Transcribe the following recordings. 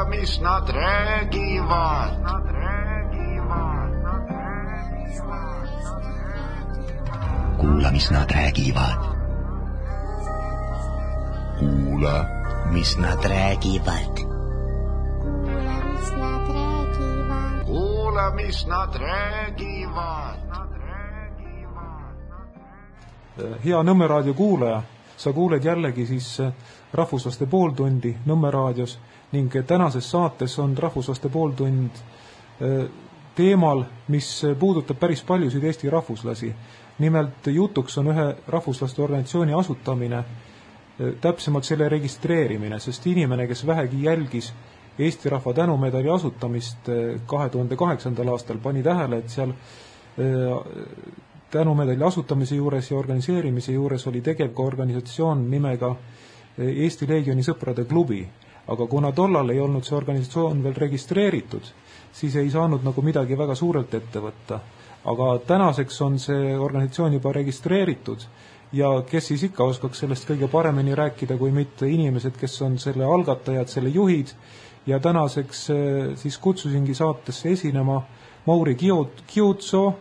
mis nad räägivad. Kuula, mis nad räägivad. Kuula, mis nad räägivad. Kuula, mis nad räägivad. Hea Nõmme raadio kuulaja, sa kuuled jällegi siis Rahvuslaste pooltundi Nõmme raadios ning tänases saates on Rahvuslaste pooltund teemal, mis puudutab päris paljusid Eesti rahvuslasi. Nimelt jutuks on ühe rahvuslaste organisatsiooni asutamine, täpsemalt selle registreerimine, sest inimene, kes vähegi jälgis Eesti Rahva Tänumedali asutamist 2008. aastal, pani tähele, et seal Tänumedali asutamise juures ja organiseerimise juures oli tegev ka organisatsioon nimega Eesti Leegioni sõprade klubi. Aga kuna tollal ei olnud see organisatsioon veel registreeritud, siis ei saanud nagu midagi väga suurelt ette võtta. Aga tänaseks on see organisatsioon juba registreeritud ja kes siis ikka oskaks sellest kõige paremini rääkida, kui mitte inimesed, kes on selle algatajad, selle juhid. Ja tänaseks siis kutsusingi saatesse esinema Mauri Kiutso,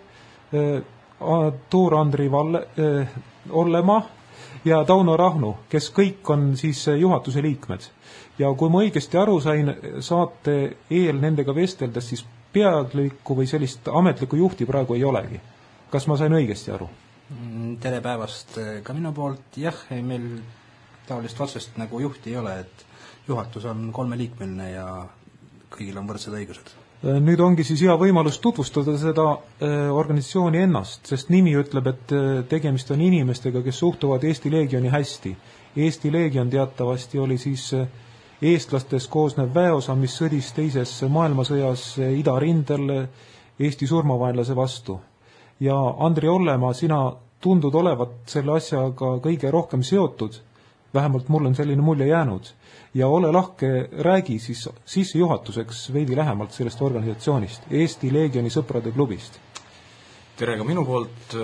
Tuur Andri Ollemaa ja Tauno Rahnu, kes kõik on siis juhatuse liikmed. Ja kui ma õigesti aru sain saate eel nendega vesteldes, siis peadlikku või sellist ametlikku juhti praegu ei olegi. Kas ma sain õigesti aru? Tere päevast ka minu poolt. Jah, meil taolist otsest nagu juhti ei ole, et juhatus on 3-liikmeline ja kõigil on võrdsed õigused. Nüüd ongi siis hea võimalus tutvustada seda organisatsiooni ennast, sest nimi ütleb, et tegemist on inimestega, kes suhtuvad Eesti Leegioni hästi. Eesti Leegion teatavasti oli siis eestlastest koosnev väeosa, mis sõdis teises maailmasõjas idarindel Eesti surmavaenlase vastu. Ja Andri Ollemaa, sina tundud olevat selle asjaga kõige rohkem seotud, vähemalt mul on selline mulje jäänud. Ja ole lahke, räägi siis sissejuhatuseks veidi lähemalt sellest organisatsioonist, Eesti Leegioni sõprade klubist. Tere ka minu poolt.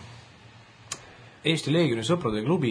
Eesti Leegioni sõprade klubi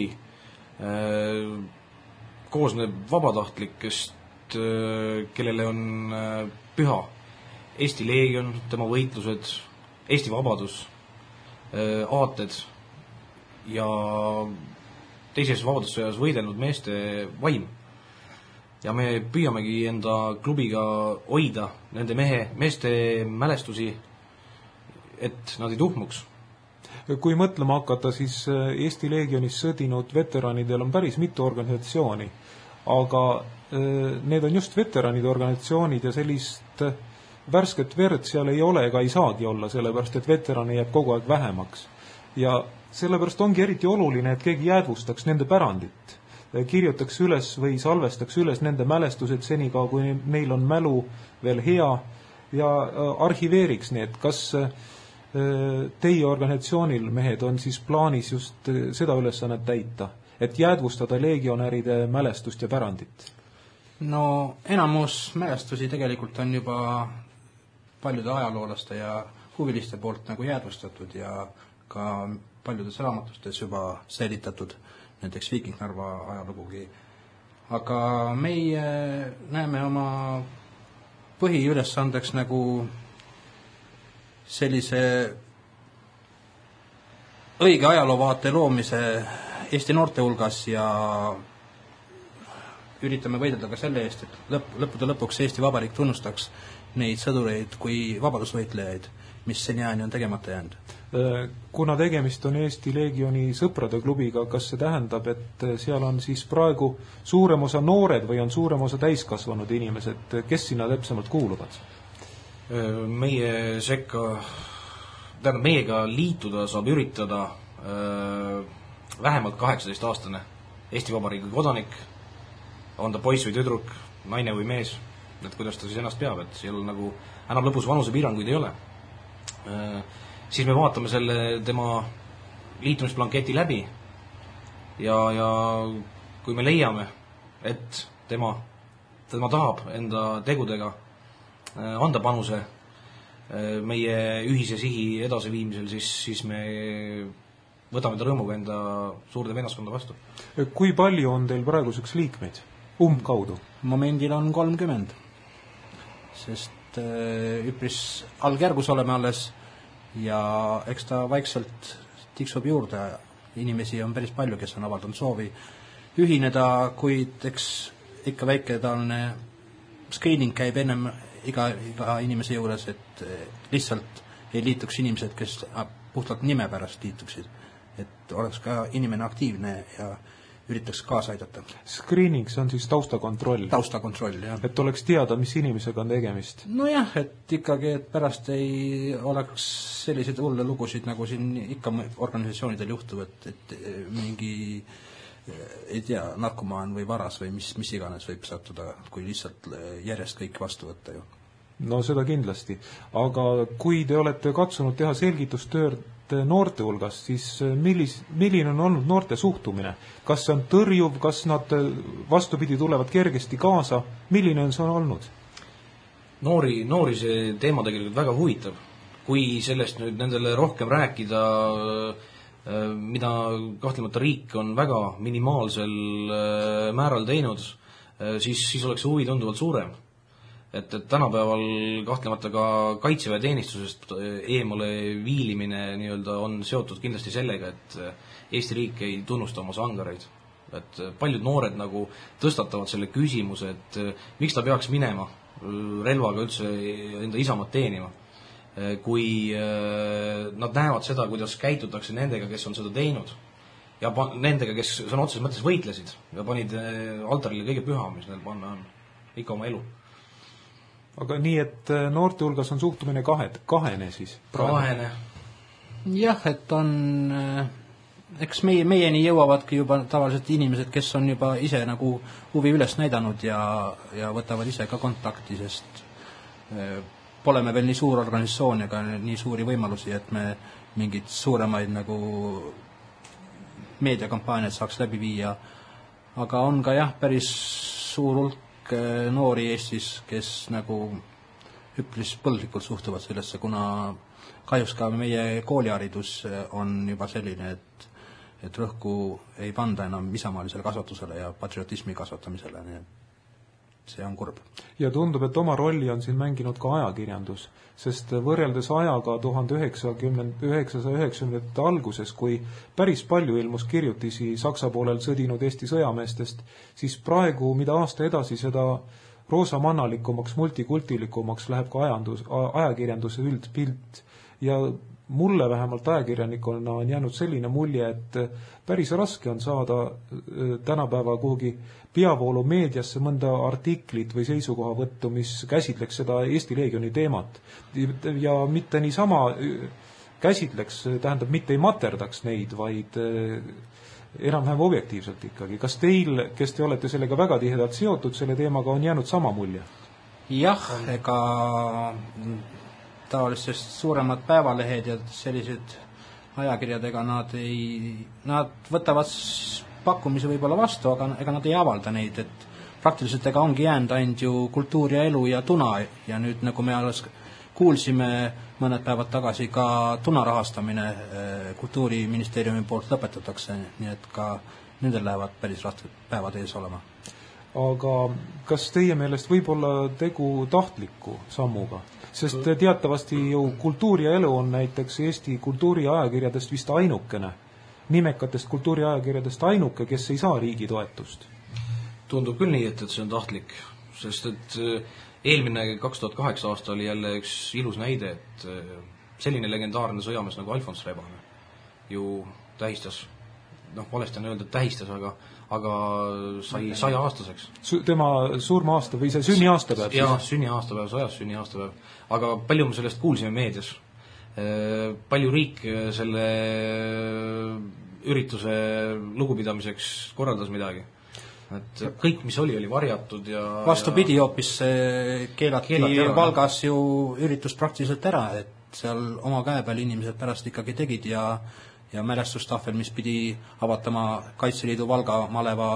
koosneb vabatahtlikest, kellele on püha Eesti Leegion, tema võitlused, Eesti vabadus, aated ja teises vabadussõjas võidelnud meeste vaim. Ja me püüamegi enda klubiga hoida nende meeste mälestusi, et nad ei tuhmuks. Kui mõtlema hakata, siis Eesti Leegionis sõdinud veteranidel on päris mitu organisatsiooni, aga need on just veteranide organisatsioonid ja sellist värsket verd seal ei ole ega ei saagi olla, sellepärast et veterane jääb kogu aeg vähemaks. Ja sellepärast ongi eriti oluline, et keegi jäädvustaks nende pärandit, kirjutaks üles või salvestaks üles nende mälestused senikaua, kui neil on mälu veel hea ja arhiveeriks need. Kas teie organisatsioonil, mehed, on siis plaanis just seda ülesannet täita, et jäädvustada leegionäride mälestust ja pärandit? No enamus mälestusi tegelikult on juba paljude ajaloolaste ja huviliste poolt nagu jäädvustatud ja ka paljudes raamatustes juba säilitatud, näiteks Viiking Narva ajalugugi. Aga meie näeme oma põhiülesandeks nagu sellise õige ajaloovaate loomise Eesti noorte hulgas ja üritame võidelda ka selle eest, et lõppude lõpuks Eesti Vabariik tunnustaks neid sõdureid kui vabadusvõitlejaid, mis seniajani on tegemata jäänud. Kuna tegemist on Eesti Leegioni sõprade klubiga, kas see tähendab, et seal on siis praegu suurem osa noored või on suurem osa täiskasvanud inimesed, kes sinna täpsemalt kuuluvad? Meie sekka, meiega liituda saab üritada vähemalt 18-aastane Eesti Vabariigi kodanik, on ta poiss või tüdruk, naine või mees, et kuidas ta siis ennast peab, et seal nagu enam lõpus vanusepiiranguid ei ole. Siis me vaatame selle tema liitumisplanketi läbi ja kui me leiame, et tema tahab enda tegudega anda panuse meie ühise sihi edasiviimisel, siis me võtame ta rõõmuga enda suurde vennaskonda vastu. Kui palju on teil praeguseks liikmeid? Umbkaudu? Momendil on 30. sest üpris algjärgus oleme alles ja eks ta vaikselt tiksub juurde. Inimesi on päris palju, kes on avaldanud soovi ühineda, kuid eks ikka väike taoline screening käib ennem iga inimese juures, et lihtsalt ei liituks inimesed, kes puhtalt nime pärast liituksid. Et oleks ka inimene aktiivne ja üritaks kaasa aidata. Screening, see on siis taustakontroll? Taustakontroll, jah. Et oleks teada, mis inimesega on tegemist? No jah, et ikkagi, et pärast ei oleks selliseid hulle lugusid, nagu siin ikka organisatsioonidel juhtub, et mingi ei tea, narkomaan või varas või mis iganes võib sattuda, kui lihtsalt järjest kõik vastu võtta ju. No seda kindlasti, aga kui te olete katsunud teha selgitustööd noorte hulgas, siis milline on olnud noorte suhtumine? Kas see on tõrjuv, kas nad vastupidi tulevad kergesti kaasa? Milline on see olnud? Noori see teema tegelikult väga huvitav. Kui sellest nüüd nendele rohkem rääkida, mida kahtlemata riik on väga minimaalsel määral teinud, siis oleks see huvi tunduvalt suurem. Et tänapäeval kahtlemata ka kaitseväeteenistusest eemale viilimine nii-öelda on seotud kindlasti sellega, et Eesti riik ei tunnusta oma sangareid. Et paljud noored nagu tõstatavad selle küsimuse, et miks ta peaks minema relvaga üldse enda isamaad teenima, kui nad näevad seda, kuidas käitutakse nendega, kes on seda teinud ja nendega, kes sõna otseses mõttes võitlesid ja panid altarile kõige püha, mis neil panna on, ikka oma elu. Aga nii, et noorte hulgas on suhtumine kahene siis? Kahene. Jah, et on, eks meieni jõuavadki juba tavaliselt inimesed, kes on juba ise nagu huvi üles näidanud ja võtavad ise ka kontakti, sest pole me veel nii suur organisatsioon ega nii suuri võimalusi, et me mingid suuremaid nagu meediakampaaniad saaks läbi viia. Aga on ka jah, päris suur hulk noori Eestis, kes nagu üpris põlglikult suhtuvad sellesse, kuna kahjuks ka meie kooliharidus on juba selline, et rõhku ei panda enam isamaalisele kasvatusele ja patriotismi kasvatamisele, nii see on kurb. Ja tundub, et oma rolli on siin mänginud ka ajakirjandus, sest võrreldes ajaga 1990 alguses, kui päris palju ilmus kirjutisi Saksa poolel sõdinud Eesti sõjameestest, siis praegu, mida aasta edasi, seda roosamannalikumaks, multikultilikumaks läheb ka ajakirjanduse üldpilt ja mulle vähemalt ajakirjanikuna on jäänud selline mulje, et päris raske on saada tänapäeva kuhugi peavoolu meediasse mõnda artiklit või seisukohavõttu, mis käsitleks seda Eesti Leegioni teemat. Ja mitte niisama käsitleks, tähendab, mitte ei materdaks neid, vaid enam-vähem objektiivselt ikkagi. Kas teil, kes te olete sellega väga tihedalt seotud, selle teemaga on jäänud sama mulje? Jah, ega tavalisest suuremad päevalehed ja sellised ajakirjadega nad võtavad pakkumise võib-olla vastu, aga ega nad ei avalda neid, et praktiliselt ega ongi jäänud ainult ju kultuur ja elu ja tuna ja nüüd nagu me alles kuulsime mõned päevad tagasi ka tuna rahastamine Kultuuriministeeriumi poolt lõpetatakse, nii et ka nendel lähevad päris rasked päevad ees olema. Aga kas teie meelest võib olla tegu tahtliku sammuga? Sest teatavasti ju kultuur ja elu on näiteks Eesti kultuuriajakirjadest vist ainukene, nimekatest kultuuriajakirjadest ainuke, kes ei saa riigi toetust. Tundub küll nii, et see on tahtlik, sest et eelmine 2008 aasta oli jälle üks ilus näide, et selline legendaarne sõjamees nagu Alfons Rebane ju tähistas, valesti on öelda, et tähistas, aga sai 100-aastaseks. Tema surma-aasta või see sünniaastapäev? Jah, sünniaastapäev, 100 sünniaastapäev. Aga palju me sellest kuulsime meedias? Palju riik selle ürituse lugupidamiseks korraldas midagi? Et kõik, mis oli varjatud ja... Vastupidi, hoopis keelati Valgas ju üritus praktiliselt ära, et seal oma käe peal inimesed pärast ikkagi tegid ja mälestustahvel, mis pidi avatama Kaitseliidu Valga maleva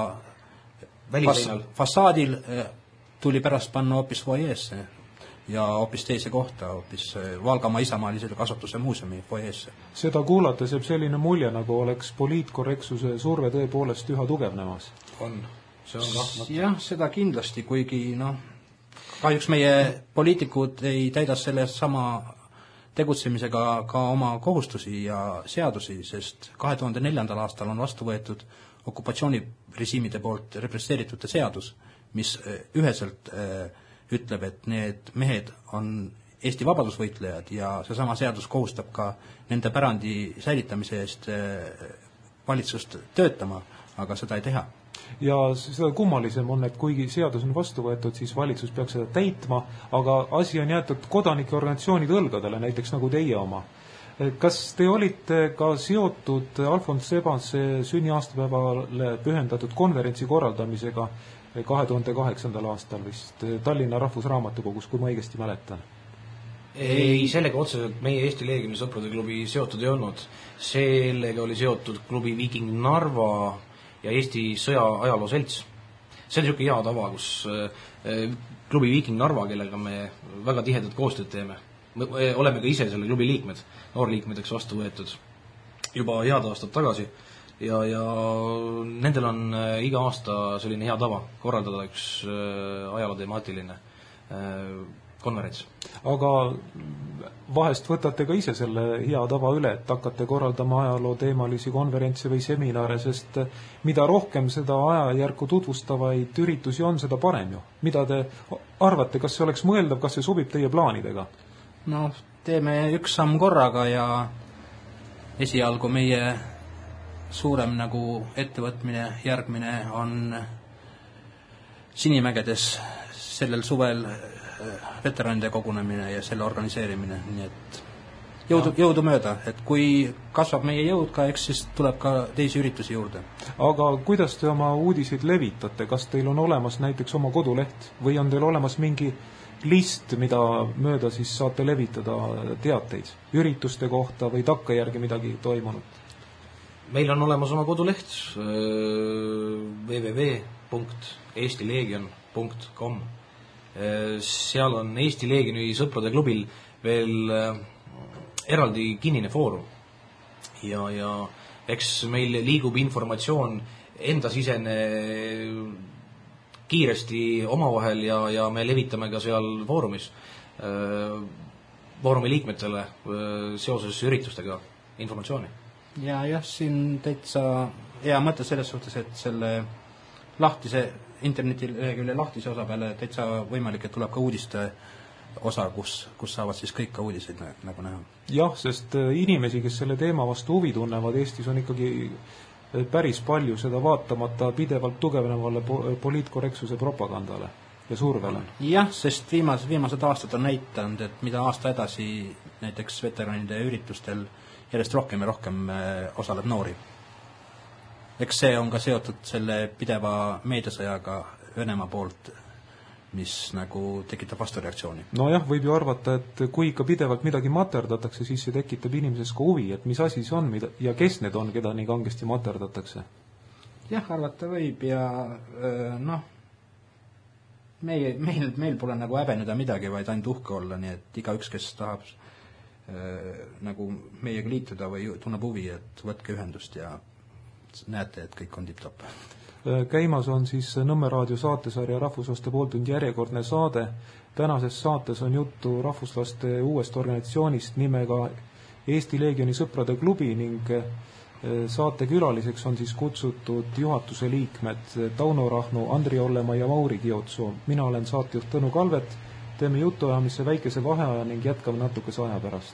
fassaadil, tuli pärast panna hoopis foyeesse ja hoopis teise kohta, hoopis Valgamaa isamaalisele kasvatuse muuseumi foyeesse. Seda kuulates jääb selline mulje, nagu oleks poliitkorrektsuse surve tõepoolest üha tugevnemas. On, see on kahtlemata. Jah, seda kindlasti, kuigi kahjuks meie poliitikud ei täida selle sama tegutsemisega ka oma kohustusi ja seadusi, sest 2004. aastal on vastu võetud okupatsioonirežiimide poolt represseeritute seadus, mis üheselt ütleb, et need mehed on Eesti vabadusvõitlejad ja seesama seadus kohustab ka nende pärandi säilitamise eest valitsust töötama, aga seda ei teha. Ja seda kummalisem on, et kuigi seadus on vastu võetud, siis valitsus peaks seda täitma, aga asi on jäetud kodanike organisatsioonide õlgadele, näiteks nagu teie oma. Kas te olite ka seotud Alfons Sebase sünniaastapäevale pühendatud konverentsi korraldamisega 2008. aastal vist Tallinna Rahvusraamatukogus, kui ma õigesti mäletan? Ei, sellega otseselt meie Eesti Leegioni sõprade klubi seotud ei olnud. Sellega oli seotud klubi Viiking Narva ja Eesti sõja ajaloo selts. See on niisugune hea tava, kus klubi Viiking Narva, kellega me väga tihedat koostööd teeme, me oleme ka ise selle klubi liikmed, noorliikmedeks vastu võetud juba head aastad tagasi ja nendel on iga aasta selline hea tava korraldada üks ajalooteemaatiline konverents. Aga vahest võtate ka ise selle hea tava üle, et hakkate korraldama ajaloo teemalisi konverentse või seminare, sest mida rohkem seda ajajärku tutvustavaid üritusi on, seda parem ju. Mida te arvate, kas see oleks mõeldav, kas see sobib teie plaanidega? No, teeme üks samm korraga ja esialgu meie suurem nagu ettevõtmine järgmine on Sinimägedes sellel suvel veteranide kogunemine ja selle organiseerimine, nii et jõudu mööda, et kui kasvab meie jõud ka, eks siis tuleb ka teisi üritusi juurde. Aga kuidas te oma uudiseid levitate? Kas teil on olemas näiteks oma koduleht või on teil olemas mingi list, mida mööda siis saate levitada teateid ürituste kohta või takkajärgi midagi toimunud? Meil on olemas oma koduleht www.eestileegion.com. Seal on Eesti Leegioni sõprade klubil veel eraldi kinnine foorum ja eks meil liigub informatsioon endasisene kiiresti omavahel ja me levitame ka seal foorumis foorumi liikmetele seoses üritustega informatsiooni. Ja siin täitsa hea mõte selles suhtes, et selle lahtise internetilehekülje lahtise osa peale täitsa võimalik, et tuleb ka uudiste osa, kus saavad siis kõik ka uudiseid nagu näha. Jah, sest inimesi, kes selle teema vastu huvi tunnevad, Eestis on ikkagi päris palju, seda vaatamata pidevalt tugevnevale poliitkorrektsuse propagandale ja survele. Jah, sest viimased aastad on näitanud, et mida aasta edasi näiteks veteranide üritustel järjest rohkem ja rohkem osaleb noori. Eks see on ka seotud selle pideva meediasõjaga Venemaa poolt, mis nagu tekitab vastureaktsiooni. No jah, võib ju arvata, et kui ikka pidevalt midagi materdatakse, siis see tekitab inimeses ka huvi, et mis asi see on ja kes need on, keda nii kangesti materdatakse? Jah, arvata võib ja meil pole nagu häbeneda midagi, vaid ainult uhke olla, nii et igaüks, kes tahab nagu meiega liituda või tunneb huvi, et võtke ühendust ja näete, et kõik on tipp-topp. Käimas on siis Nõmme raadio saatesarja Rahvuslaste pooltund järjekordne saade. Tänases saates on juttu rahvuslaste uuest organisatsioonist nimega Eesti Leegioni sõprade klubi ning saate külaliseks on siis kutsutud juhatuse liikmed Tauno Rahnu, Andri Ollemaa ja Mauri Kiotsoo. Mina olen saatejuht Tõnu Kalvet. Teeme jutuajamisse väikese vaheaja ning jätkame natukese aja pärast.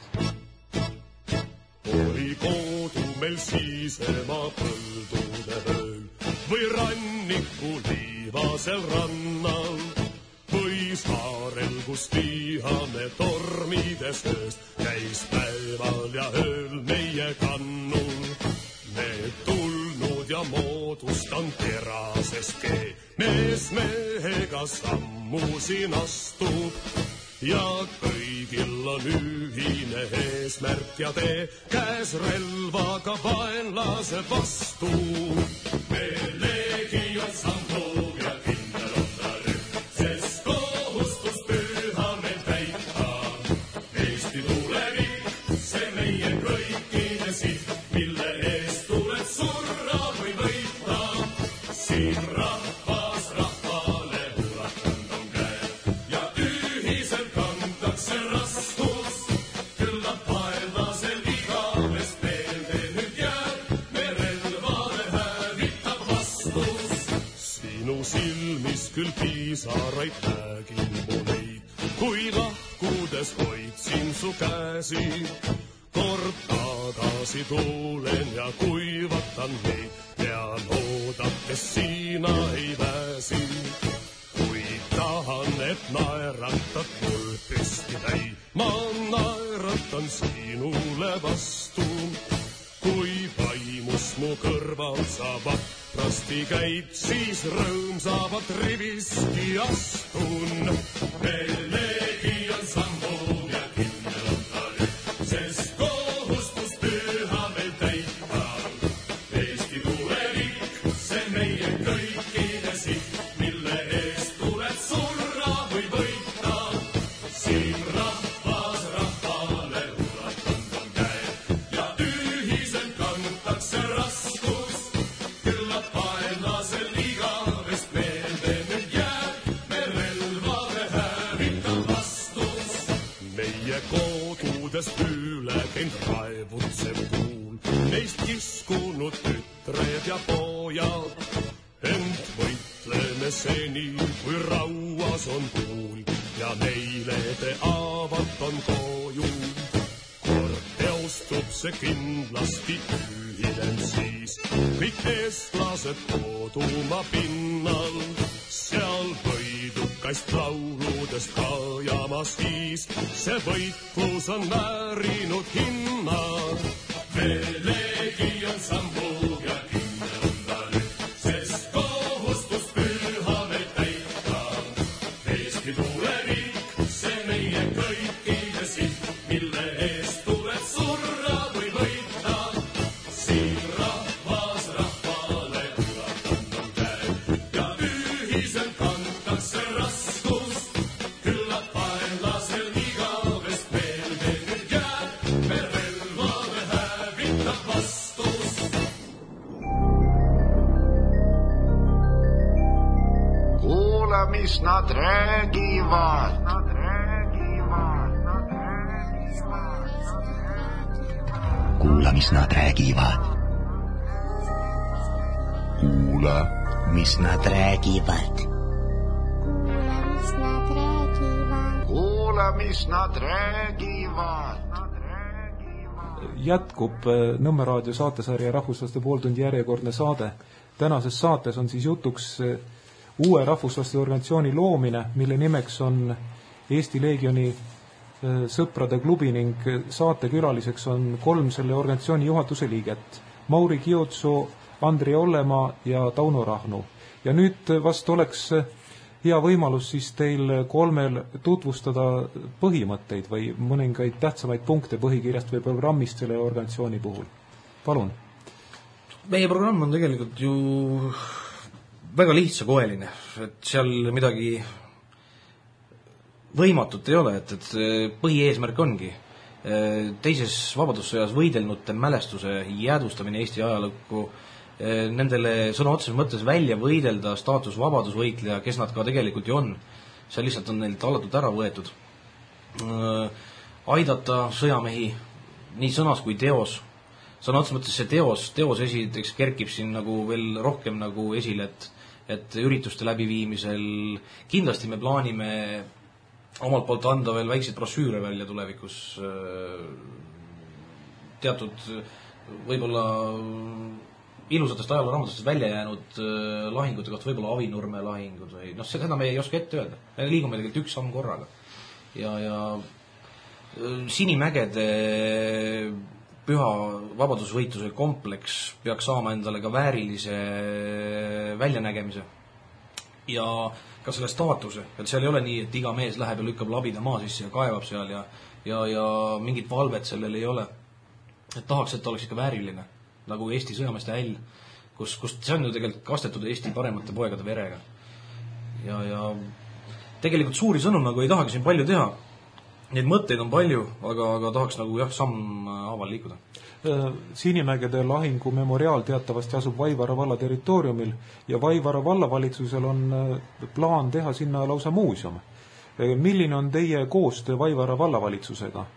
Oli kodu meil siisema põldude ööl või ranniku liivasel rannal või saarel, kus vihame tormides ööst käis päeval ja ööl meie kannul. Need tulnud ja moodustan terases kee, mees mehega sammu siin astub ja kõigil on ühine eesmärk ja tee, käes relvaga vaenlase vastu. Me leegion sammub ja kindel on ta rühm, sest kohustus püha meil täita. Eesti tulevik, see meie kõikide siht, mille eest tuleb surra või võita. Siin rahvas rahvale ulatanud on käed sinu silmis küll pisaraid nägin mu neid, kui lahkudes hoidsin su käsi. Kord tagasi tulen ja kuivatan neid, tean oodates sina ei pääsi. Kui tahan, et naeratad mul püsti täi, ma naeratan sinule vastu. Kui vaimus mu kõrval sa vaprasti käid, siis rõõmsavat riviski astun. Meelegi on sammu ja kindel on ta nüüd, sest kohustus püha meil täita. Eesti tulevik, see meie kõikide siht, mille eest tuleb surra või võita. Siin rahvas rahvale ulatanud on käe ja ühiselt kantakse raskus. Küllap vaenlasel igavest meelde nüüd jääb, me relvade hävitab vastus. Meie kodudes püüle käinud raevutsev tuul, neist kiskunud tütred ja pojad. Ent võitleme seni, kui rauas on tuul ja neile te avat on koju. Kord teostub see kindlasti ühinen siis kõik eestlased kodumaa pinnal. Seal võidukast lauludest kajamas viis, see võitlus on väärinud hinna. Meelegi on sammu ja kindel on ta nüüd, sest kohustus püha meil täita. Eesti tulevik, see meie kõikide siht, mille eest tuleb surra või võita. Siin rahvas rahvale ulatanud on käe ja ühiselt kantakse raskus. Küllap vaenlasel igavest meelde nüüd jääb, me relvade hävitab vastus. Kuule, mis nad räägivad. kuula, mis nad räägivad. kuula, mis nad räägivad. Kuule, mis nad räägivad. Jätkub Nõmme raadio saatesarja Rahvuslaste pooltundi järjekordne saade. Tänases saates on siis jutuks uue rahvuslaste organisatsiooni loomine, mille nimeks on Eesti Leegioni sõprade klubi ning saatekülaliseks on 3 selle organisatsiooni juhatuse liiget. Mauri Kiotso, Andri Ollemaa ja Tauno Rahnu. Ja nüüd vast oleks hea võimalus siis teil 3 tutvustada põhimõtteid või mõningaid tähtsamaid punkte põhikirjast või programmist selle organisatsiooni puhul. Palun. Meie programm on tegelikult ju väga lihtsakoeline, et seal midagi võimatut ei ole, et põhieesmärk ongi teises vabadussõjas võidelnute mälestuse jäädvustamine Eesti ajalukku, nendele sõna otseses mõttes välja võidelda staatus vabadusvõitleja, kes nad ka tegelikult ju on. See lihtsalt on neilt allatult ära võetud. Aidata sõjamehi nii sõnas kui teos. Sõna otseses mõttes see teos esiteks kerkib siin nagu veel rohkem nagu esile, et ürituste läbiviimisel kindlasti me plaanime omalt poolt anda veel väikseid brošüüre välja tulevikus teatud võib-olla ilusatest ajalooraamutustest välja jäänud lahingute kohta, võib-olla Avinurme lahingud või seda me ei oska ette öelda. Me liigume tegelikult üks samm korraga. Ja Sinimägede püha vabadusvõitluse kompleks peaks saama endale ka väärilise väljanägemise ja ka selle staatuse, et seal ei ole nii, et iga mees läheb ja lükkab labida maa sisse ja kaevab seal ja mingit valvet sellel ei ole. Et tahaks, et oleks ikka vääriline, nagu Eesti sõjameeste häll, kus see on ju tegelikult kastetud Eesti paremate poegade verega. Ja tegelikult suuri sõnu nagu ei tahagi siin palju teha. Neid mõtteid on palju, aga tahaks nagu samm haaval liikuda. Sinimägede lahingu memoriaal teatavasti asub Vaivara valla territooriumil ja Vaivara vallavalitsusel on plaan teha sinna lausa muuseum. Milline on teie koostöö Vaivara vallavalitsusega?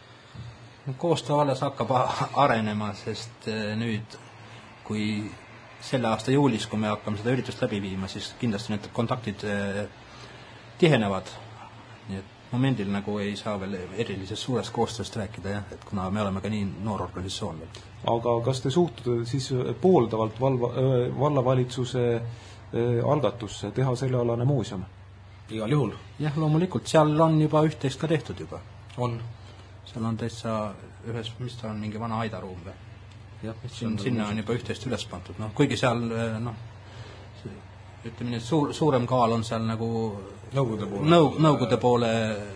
Koostöö alles hakkab arenema, sest nüüd, kui selle aasta juulis, kui me hakkame seda üritust läbi viima, siis kindlasti need kontaktid tihenevad. Nii et momendil nagu ei saa veel erilisest suurest koostööst rääkida, jah, et kuna me oleme ka nii noor organisatsioon veel. Aga kas te suhtute siis pooldavalt vallavalitsuse algatusse teha sellealane muuseum? Igal juhul. Jah, loomulikult, seal on juba üht-teist ka tehtud juba. On. Seal on täitsa ühes, mis ta on, mingi vana aidaruum või? Jah, sinna on juba üht-teist üles pandud. No, kuigi seal, ütleme nii, suurem kaal on seal nagu nõukogude poole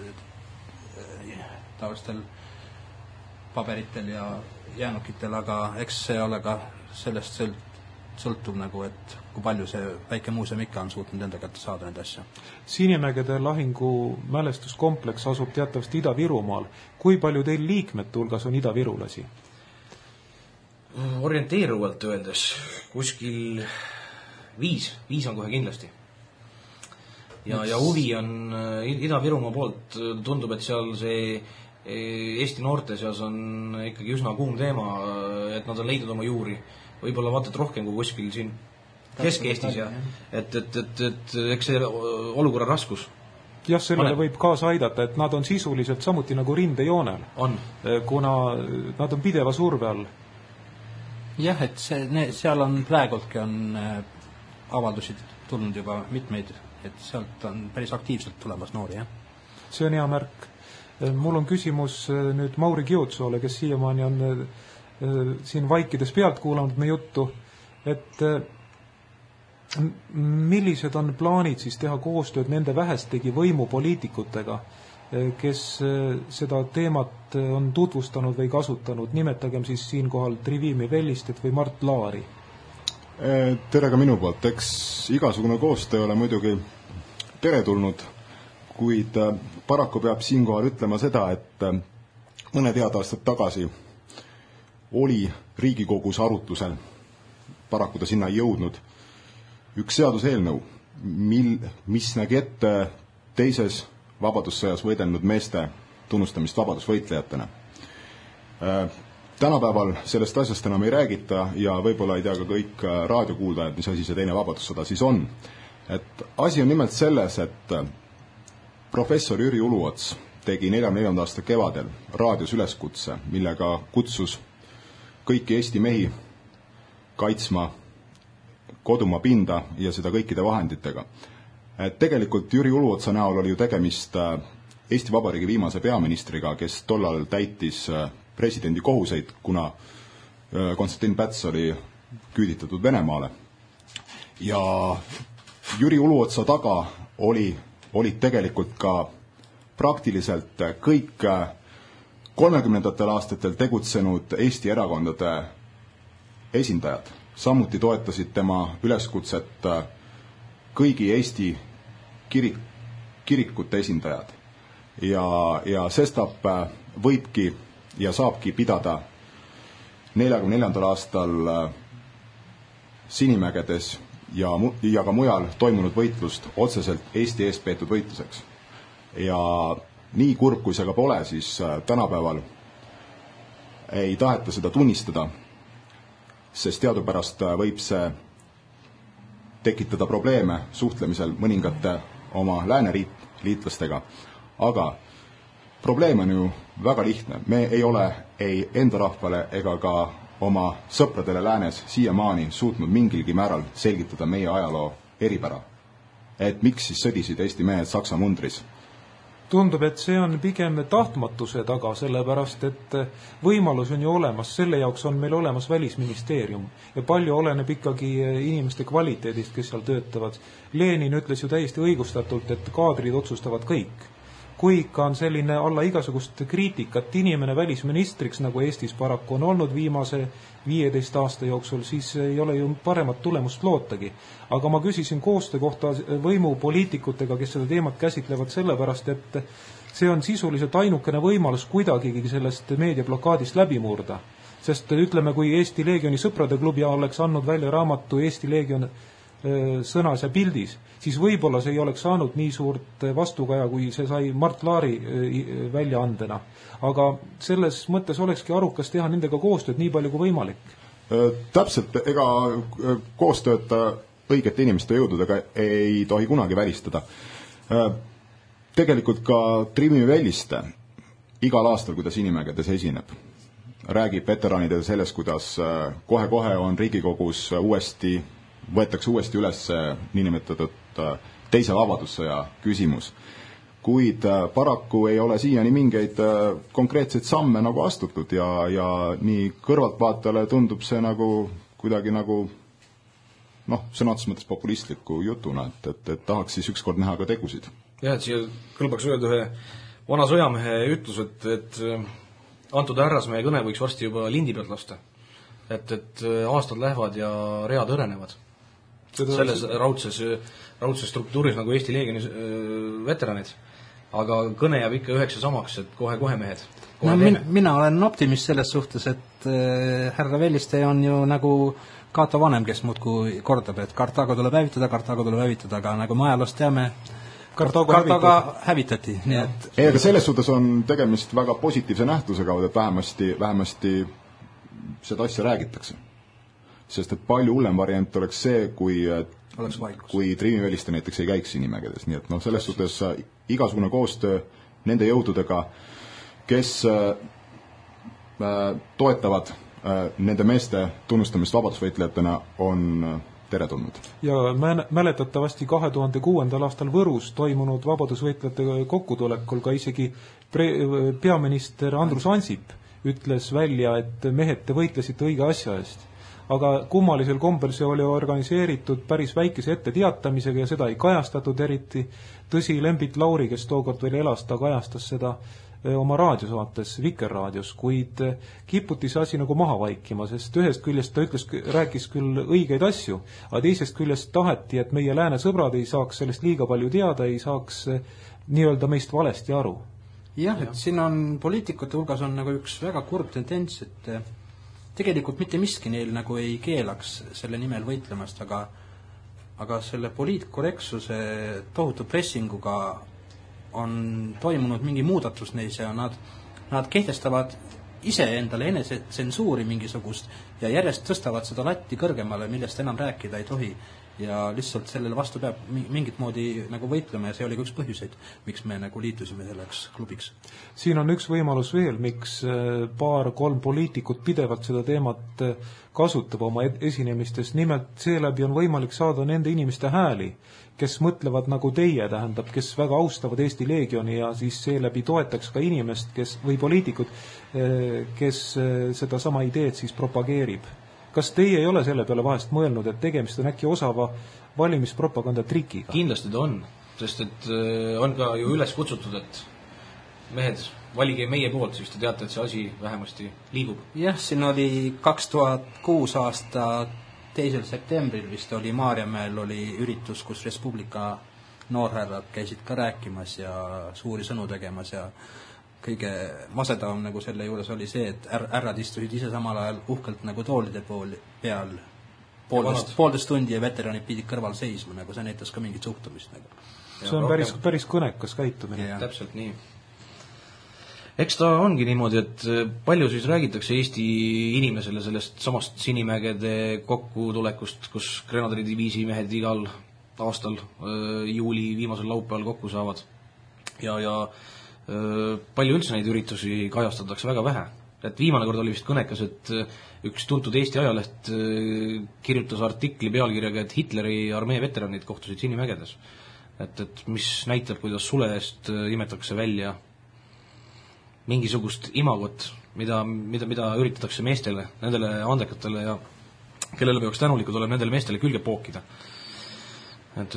taolistel paberitel ja jäänukitel, aga eks see ole ka sellest sõltub nagu, et kui palju see väike muuseum ikka on suutnud enda kätte saada neid asja. Sinimägede lahingu mälestuskompleks asub teatavasti Ida-Virumaal. Kui palju teil liikmete hulgas on idavirulasi? Orienteeruvalt öeldes kuskil 5 on kohe kindlasti. Ja huvi on Ida-Virumaa poolt, tundub, et seal see Eesti noorte seas on ikkagi üsna kuum teema, et nad on leidnud oma juuri. Võib-olla vaatad rohkem kui kuskil siin Kesk-Eestis ja et eks see olukorra raskus. Jah, sellele võib kaasa aidata, et nad on sisuliselt samuti nagu rindejoonel, kuna nad on pideva surve all. Jah, et seal on praegultki on avaldusid tulnud juba mitmeid, et sealt on päris aktiivselt tulemas noori, jah. See on hea märk. Mul on küsimus nüüd Mauri Kiutsoole, kes siiamaani on siin vaikides pealt kuulanud me juttu, et millised on plaanid siis teha koostööd nende vähestegi võimupoliitikutega, kes seda teemat on tutvustanud või kasutanud, nimetagem siis siinkohal Trivimi Vellistet või Mart Laari. Tere ka minu poolt, eks igasugune koostöö ole muidugi teretulnud, kuid paraku peab siinkohal ütlema seda, et mõned head aastad tagasi oli Riigikogus arutlusel, paraku ta sinna ei jõudnud, üks seaduseelnõu, mis nägi ette teises vabadussõjas võidelnud meeste tunnustamist vabadusvõitlejatena. Tänapäeval sellest asjast enam ei räägita ja võib-olla ei tea ka kõik raadiokuuldajad, mis asi see teine vabadussõda siis on. Et asi on nimelt selles, et professor Jüri Uluots tegi 44. aasta kevadel raadios üleskutse, millega kutsus kõiki Eesti mehi kaitsma kodumaa pinda ja seda kõikide vahenditega. Et tegelikult Jüri Uluotsa näol oli ju tegemist Eesti Vabariigi viimase peaministriga, kes tollal täitis presidendi kohuseid, kuna Konstantin Päts oli küüditatud Venemaale. Ja Jüri Uluotsa taga olid tegelikult ka praktiliselt kõik 30. aastatel tegutsenud Eesti erakondade esindajad. Samuti toetasid tema üleskutset kõigi Eesti kirikute esindajad. Ja sestap võibki ja saabki pidada 44. aastal Sinimägedes ja ka mujal toimunud võitlust otseselt Eesti eest peetud võitluseks. Ja nii kurb, kui see ka pole, siis tänapäeval ei taheta seda tunnistada, sest teadupärast võib see tekitada probleeme suhtlemisel mõningate oma lääneliitlastega. Aga probleem on ju väga lihtne. Me ei ole ei enda rahvale ega ka oma sõpradele läänes siiamaani suutnud mingilgi määral selgitada meie ajaloo eripära. Et miks siis sõdisid Eesti mehed Saksa mundris? Tundub, et see on pigem tahtmatuse taga, sellepärast, et võimalus on ju olemas, selle jaoks on meil olemas välisministeerium ja palju oleneb ikkagi inimeste kvaliteedist, kes seal töötavad. Lenin ütles ju täiesti õigustatult, et kaadrid otsustavad kõik. Kui ikka on selline alla igasugust kriitikat inimene välisministriks, nagu Eestis paraku on olnud viimase 15 aasta jooksul, siis ei ole ju paremat tulemust lootagi. Aga ma küsisin koostöö kohta võimupoliitikutega, kes seda teemat käsitlevad sellepärast, et see on sisuliselt ainukene võimalus kuidagigi sellest meediablokaadist läbi murda. Sest ütleme, kui Eesti Leegioni sõprade klubi oleks andnud välja raamatu Eesti Leegion sõnas ja pildis, siis võib-olla see ei oleks saanud nii suurt vastukaja, kui see sai Mart Laari väljaandena. Aga selles mõttes olekski arukas teha nendega koostööd nii palju kui võimalik. Täpselt, ega koostööta õigete inimeste jõududega ei tohi kunagi välistada. Tegelikult ka Trimi Velliste igal aastal, kuidas Sinimägedes esineb, räägib veteranidele sellest, kuidas kohe-kohe on Riigikogus võetakse uuesti üles niinimetatud teise vabadussõja küsimus. Kuid paraku ei ole siiani mingeid konkreetseid samme nagu astutud ja nii kõrvaltvaatajale tundub see nagu kuidagi nagu sõna otseses mõttes populistliku jutuna, et tahaks siis ükskord näha ka tegusid. Jah, et siia kõlbaks öelda ühe vana sõjamehe ütlus, et antud härrasmehe kõne võiks varsti juba lindi pealt lasta. Et aastad lähevad ja read õrenevad. Selles raudses struktuuris nagu Eesti Leegioni veteranid. Aga kõne jääb ikka üheks ja samaks, et kohe mehed. Mina olen optimist selles suhtes, et härra Velliste on ju nagu Cato vanem, kes muudku kordab, et Kartaago tuleb hävitada, aga nagu me ajaloost teame, Kartaago hävitati. Ei, aga selles suhtes on tegemist väga positiivse nähtusega, et vähemasti seda asja räägitakse. Sest et palju hullem variant oleks see, kui Trimi Velliste näiteks ei käiks Sinimägedes. Nii et selles suhtes igasugune koostöö nende jõududega, kes toetavad nende meeste tunnustamist vabadusvõitlejatena, on teretulnud. Ja mäletatavasti 2006. aastal Võrus toimunud vabadusvõitlejate kokkutulekul ka isegi peaminister Andrus Ansip ütles välja, et mehed, te võitlesite õige asja eest. Aga kummalisel kombel see oli organiseeritud päris väikese etteteatamisega ja seda ei kajastatud eriti. Tõsi, Lembit Lauri, kes tookord veel elas, ta kajastas seda oma raadiosaates, Vikerraadios, kuid kiputi see asi nagu maha vaikima, sest ühest küljest ta rääkis küll õigeid asju, aga teisest küljest taheti, et meie lääne sõbrad ei saaks sellest liiga palju teada, ei saaks nii-öelda meist valesti aru. Jah, et siin on poliitikute hulgas on nagu üks väga kurb tendents, et tegelikult mitte miski neil nagu ei keelaks selle nimel võitlemast, aga selle poliitkorrektsuse tohutu pressinguga on toimunud mingi muudatus neis ja nad kehtestavad ise endale enesetsensuuri mingisugust ja järjest tõstavad seda latti kõrgemale, millest enam rääkida ei tohi. Ja lihtsalt sellele vastu peab mingit moodi nagu võitlema ja see oli ka üks põhjuseid, miks me nagu liitusime selleks klubiks. Siin on üks võimalus veel, miks 2-3 poliitikut pidevalt seda teemat kasutab oma esinemistes. Nimelt seeläbi on võimalik saada nende inimeste hääli, kes mõtlevad nagu teie, tähendab, kes väga austavad Eesti Leegioni ja siis seeläbi toetaks ka inimest, või poliitikud, kes seda sama ideed siis propageerib. Kas teie ei ole selle peale vahest mõelnud, et tegemist on äkki osava valimispropaganda trikiga? Kindlasti ta on, sest et on ka ju üles kutsutud, et mehed, valige meie poolt, siis te teate, et see asi vähemasti liigub. Jah, siin oli 2006 aasta 2. septembril vist oli Maarjamäel oli üritus, kus Res Publica noorhärrad käisid ka rääkimas ja suuri sõnu tegemas ja kõige masedavam nagu selle juures oli see, et härrad istusid ise samal ajal uhkelt nagu toolide peal poolteist tundi ja veteranid pidid kõrval seisma, nagu see näitas ka mingit suhtumist. Nagu. See on päris kõnekas käitumine. Ja. Täpselt nii. Eks ta ongi niimoodi, et palju siis räägitakse Eesti inimesele sellest samast Sinimägede kokkutulekust, kus grenaderidiviisi mehed igal aastal juuli viimasel laupäeval kokku saavad. Ja palju üldse neid üritusi kajastatakse väga vähe. Et viimane kord oli vist kõnekas, et üks tuntud Eesti ajaleht kirjutas artikli pealkirjaga, et Hitleri armee veteranid kohtusid Sinimägedes. Et mis näitab, kuidas sule eest imetakse välja mingisugust imagot, mida üritatakse meestele, nendele andekatele ja kellele peaks tänulikud olema nendele meestele külge pookida. Et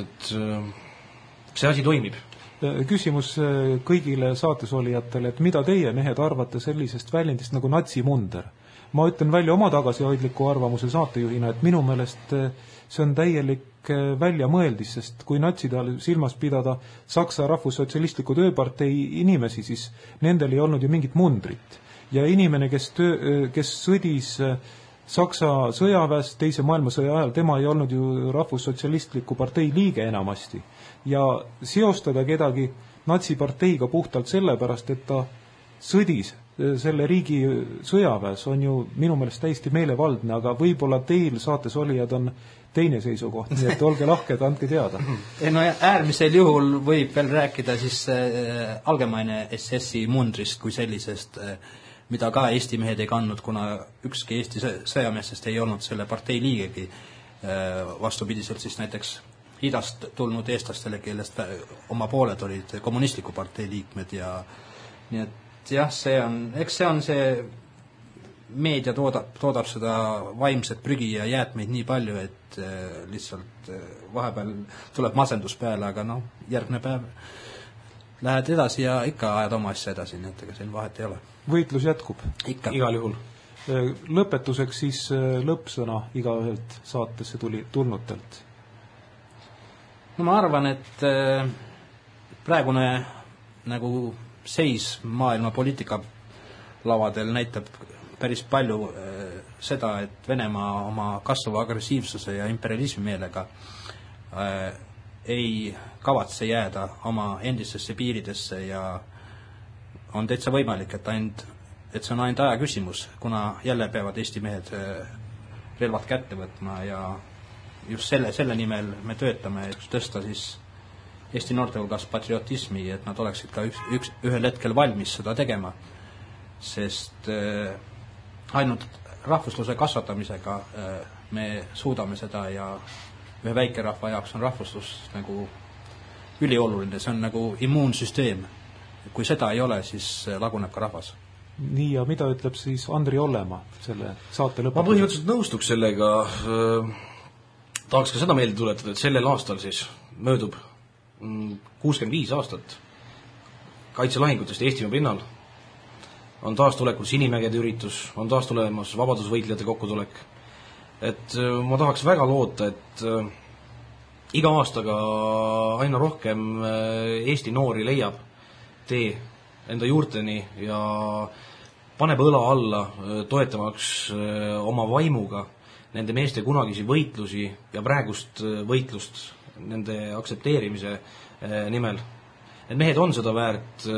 see asi toimib. Küsimus kõigile saatesolijatele, et mida teie mehed arvate sellisest väljendist nagu natsimunder? Ma ütlen välja oma tagasihoidliku arvamuse saatejuhina, et minu meelest see on täielik väljamõeldis, sest kui natside silmas pidada Saksa rahvussotsialistliku tööpartei inimesi, siis nendel ei olnud ju mingit mundrit. Ja inimene, kes sõdis Saksa sõjaväes teise maailmasõja ajal, tema ei olnud ju rahvussotsialistliku partei liige enamasti. Ja seostada kedagi natsiparteiga puhtalt sellepärast, et ta sõdis selle riigi sõjaväes on ju minu meelest täiesti meelevaldne, aga võib-olla teil saates olijad on teine seisukoht, nii et olge lahked, andke teada. No äärmisel juhul võib veel rääkida siis Allgemeine SS-i mundrist kui sellisest, mida ka Eesti mehed ei kandnud, kuna ükski Eesti sõjameestest ei olnud selle partei liigegi, vastupidiselt siis näiteks idast tulnud eestlastele, kellest oma pooled olid kommunistliku partei liikmed ja nii et jah, eks see on see meedia toodab seda vaimset prügi ja jäätmeid nii palju, et lihtsalt vahepeal tuleb masendus peale, aga järgmine päev lähed edasi ja ikka ajad oma asja edasi, nii et ega siin vahet ei ole. Võitlus jätkub. Ikka. Igal juhul. Lõpetuseks siis lõppsõna igaühelt saatesse tulnutelt. No ma arvan, et praegune nagu seis maailma poliitika lavadel näitab päris palju seda, et Venemaa oma kasvava agressiivsuse ja imperialismi meelega ei kavatse jääda oma endistesse piiridesse ja on täitsa võimalik, et see on ainult aja küsimus, kuna jälle peavad Eesti mehed relvad kätte võtma ja just selle nimel me töötame, et tõsta siis Eesti noorte hulgas patriotismi, et nad oleksid ka ühel hetkel valmis seda tegema, sest ainult rahvusluse kasvatamisega me suudame seda ja ühe väikerahva jaoks on rahvuslus nagu ülioluline, see on nagu immuunsüsteem. Kui seda ei ole, siis laguneb ka rahvas. Nii, ja mida ütleb siis Andri Ollemaa selle saate lõpetuseks? Ma põhimõtteliselt nõustuks sellega. Tahaks ka seda meelde tuletada, et sellel aastal siis möödub 65 aastat kaitselahingutest Eestimaa pinnal. On taas tulekul Sinimägede üritus, on taas tulemas vabadusvõitlejate kokkutulek. Et ma tahaks väga loota, et iga aastaga aina rohkem Eesti noori leiab tee enda juurteni ja paneb õla alla toetamaks oma vaimuga nende meeste kunagisi võitlusi ja praegust võitlust nende aktsepteerimise nimel. Et mehed on seda väärt,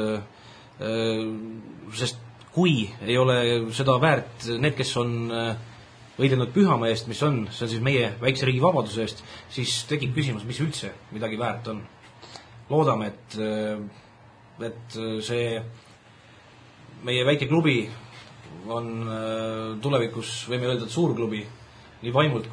sest kui ei ole seda väärt need, kes on võidelnud pühama eest, mis on, see on siis meie väikse riigi vabaduse eest, siis tekib küsimus, mis üldse midagi väärt on. Loodame, et see meie väike klubi on tulevikus, võime öelda, et suur klubi, nii vaimult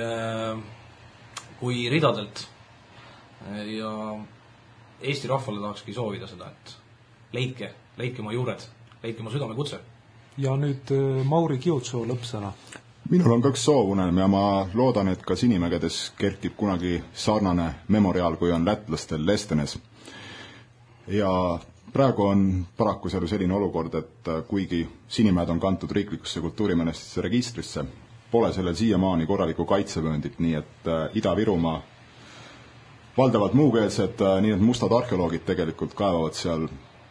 kui ridadelt. Ja Eesti rahvale tahakski soovida seda, et leidke oma juured, leidke oma südamekutse. Ja nüüd Mauri Kiutsoo lõppsõna. Minul on 2 soovunelm ja ma loodan, et ka Sinimägedes kerkib kunagi sarnane memoriaal, kui on lätlastel Lestenes. Ja praegu on paraku seal selline olukord, et kuigi Sinimäed on kantud riiklikusse kultuurimälestiste registrisse, pole sellel siiamaani korralikku kaitsevööndit, nii et Ida-Virumaa valdavalt muukeelsed, nii et mustad arheoloogid tegelikult kaevavad seal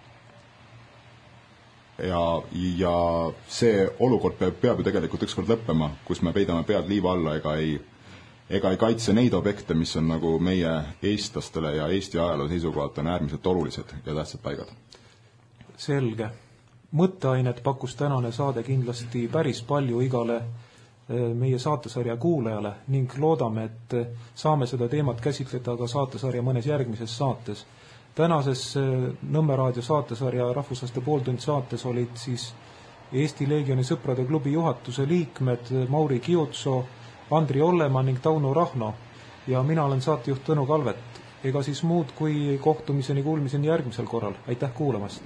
ja see olukord peab ju tegelikult ükskord lõppema, kus me peidame pead liiva alla ega ei kaitse neid objekte, mis on nagu meie eestlastele ja Eesti ajaloo seisukohalt on äärmiselt olulised ja tähtsad paigad. Selge. Mõtteainet pakkus tänane saade kindlasti päris palju igale meie saatesarja kuulajale ning loodame, et saame seda teemat käsitleda ka saatesarja mõnes järgmises saates. Tänases Nõmme raadio saatesarja Rahvuslaste pooltund saates olid siis Eesti Leegioni sõprade klubi juhatuse liikmed Mauri Kiutsoo, Andri Ollemaa ning Tauno Rahno ja mina olen saatejuht Tõnu Kalvet. Ega siis muud kui kohtumiseni kuulmiseni järgmisel korral. Aitäh kuulamast!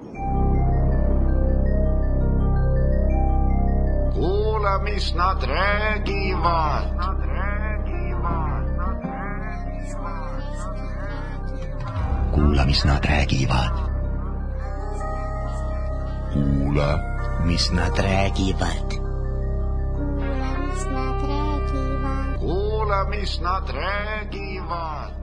Kuule, mis nad räägivad! Kuula, mis nad räägivad! Kuula, mis nad räägivad! Kuule, mis nad räägivad!